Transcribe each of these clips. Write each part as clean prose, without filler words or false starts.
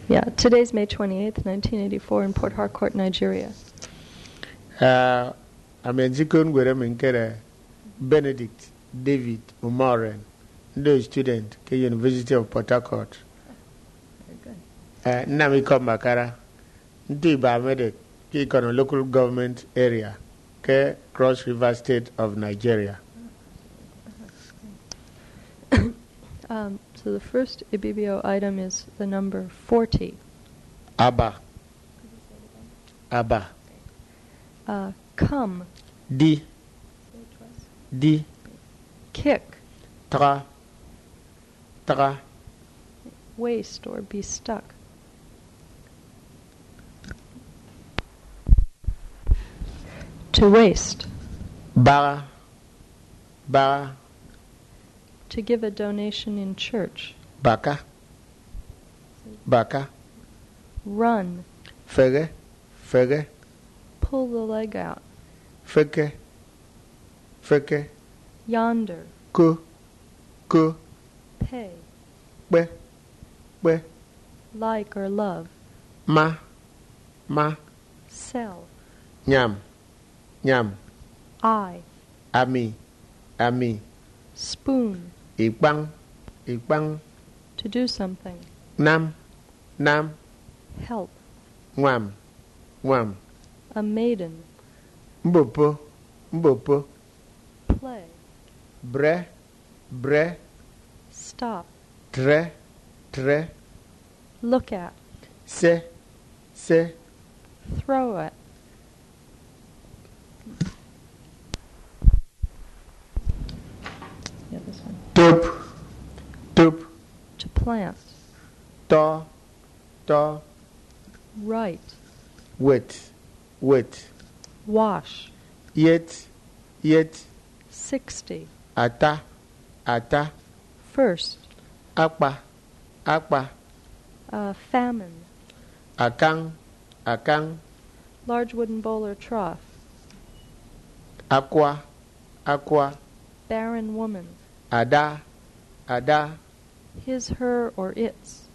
Yeah, today's May 28th, 1984 in Port Harcourt, Nigeria. I'm in Zikun Gwerem Benedict David Umoren, the student at University of Port Harcourt. Very good. Nami Makara, Diba Medic, Kikon local government area, Ke Cross River State of Nigeria. So the first Ibibio item is the number 40. Abba. Abba. Come. Di. Di. Kick. Tra. Tra. Waste or be stuck. To waste. Bara. Bara. To give a donation in church. Baka. Baka. Run. Fege. Fege. Pull the leg out. Feke. Feke. Yonder. Ku. Ku. Pay. Be. Be. Like or love. Ma. Ma. Sell. Nyam. Nyam. I. Ami. Ami. Spoon. Ikbang. Ikbang. To do something. Nam. Nam. Help. Ngwam. Ngwam. A maiden. Mbopo. Mbopo. Play. Bre. Bre. Stop. Tre. Tre. Look at. Se. Se. Throw at. Yeah, this one. Tup. Tup. To plant. To. To. Right. Wet. Wet. Wash. Yet. Yet. 60. Ata. Ata. First. Akpa. Akpa. Famine. Akang. Akang. Large wooden bowl or trough. Aqua. Aqua. Barren woman. Ada. Ada. His, her, or its.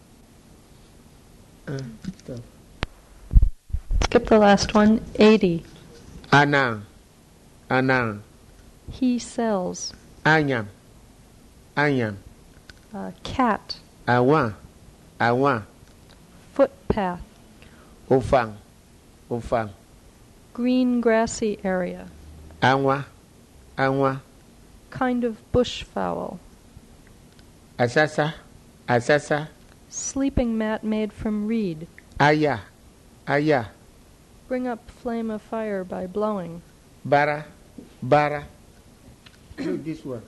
Skip the last one. 80. Anang. Anang. He sells. Anyam. Anyam. Cat. Awan. Awan. Footpath. Ufang. Ufang. Green grassy area. Anwa. Anwa. Kind of bush fowl. Asasa. Asasa. Sleeping mat made from reed. Aya. Aya. Bring up flame of fire by blowing. Bara. Bara. Look, this one.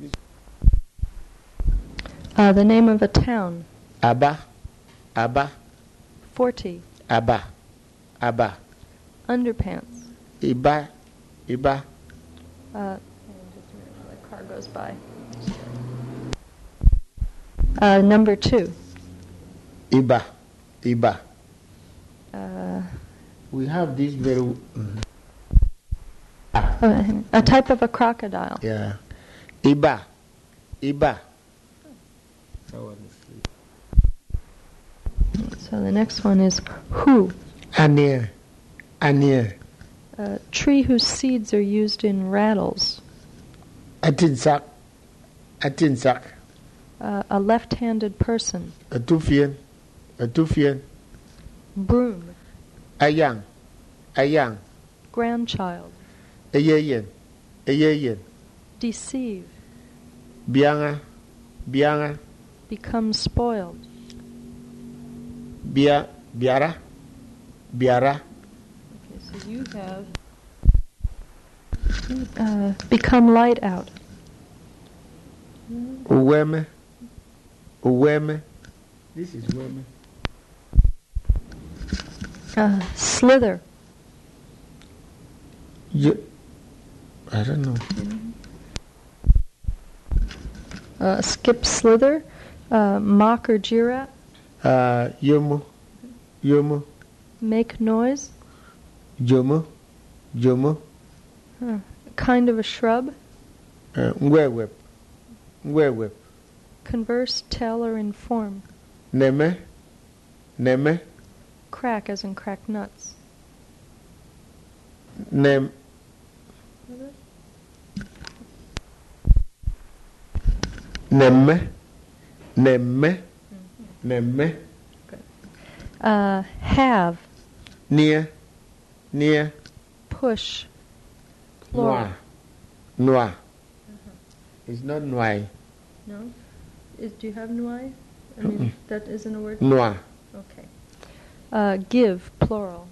The name of a town. Aba. Aba. 40. Aba. Aba. Underpants. Iba. Iba. Just a minute, the car goes by. Number 2. Iba. Iba. Uh, We have this very... a type of a crocodile. Yeah. Iba. Iba. So the next one is who. Anir. Anir. A tree whose seeds are used in rattles. Atinsak. Atinsak. A left-handed person. Atufian. Atufian. Broom. Ayang. Ayang. Grandchild. Ayayen. Ayayen. Deceive. Bianga. Bianga. Become spoiled. Biara. Biara. Okay, so you have become light out. Uweme. Uweme. This is Uweme. Slither. I don't know. Skip slither. Mock or jeer at. Yomo. Yomo. Make noise. Jomo. Jomo. Kind of a shrub. Ngwewep. Ngwewep. Converse, tell, or inform. Neme. Neme. Crack as in crack nuts. Nem. Nemme. Nemme. Nemme. Have. Near. Near. Push. Noir. Plural. Noir. It's not noir. No? Do you have nuai? I mean, that isn't a word? Noir. Okay. Give, plural.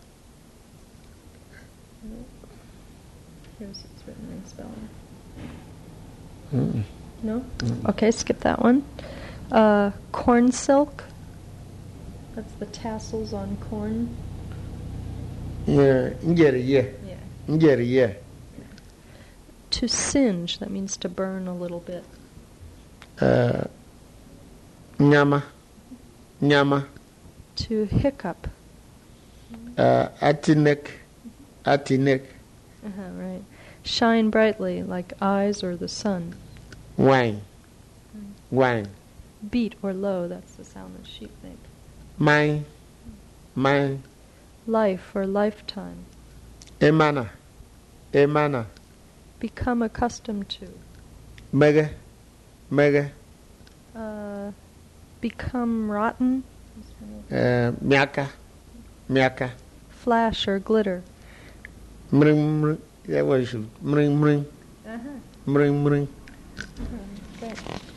Here's it's written in spelling. No? Okay, skip that one. Corn silk. That's the tassels on corn. Yeah. Yeah. Yeah. To singe, that means to burn a little bit. Nyama. Nyama. To hiccup. Atinek. Atinek. Right. Shine brightly, like eyes or the sun. Wine. Wine. Beat or low, that's the sound that sheep make. Mine. Mine. Life or lifetime. Emana. Emana. Become accustomed to. Mega. Mega. Become rotten. Miaka. Miaka. Flash or glitter. Mring mring. That was mring mring. Mring mring. Great.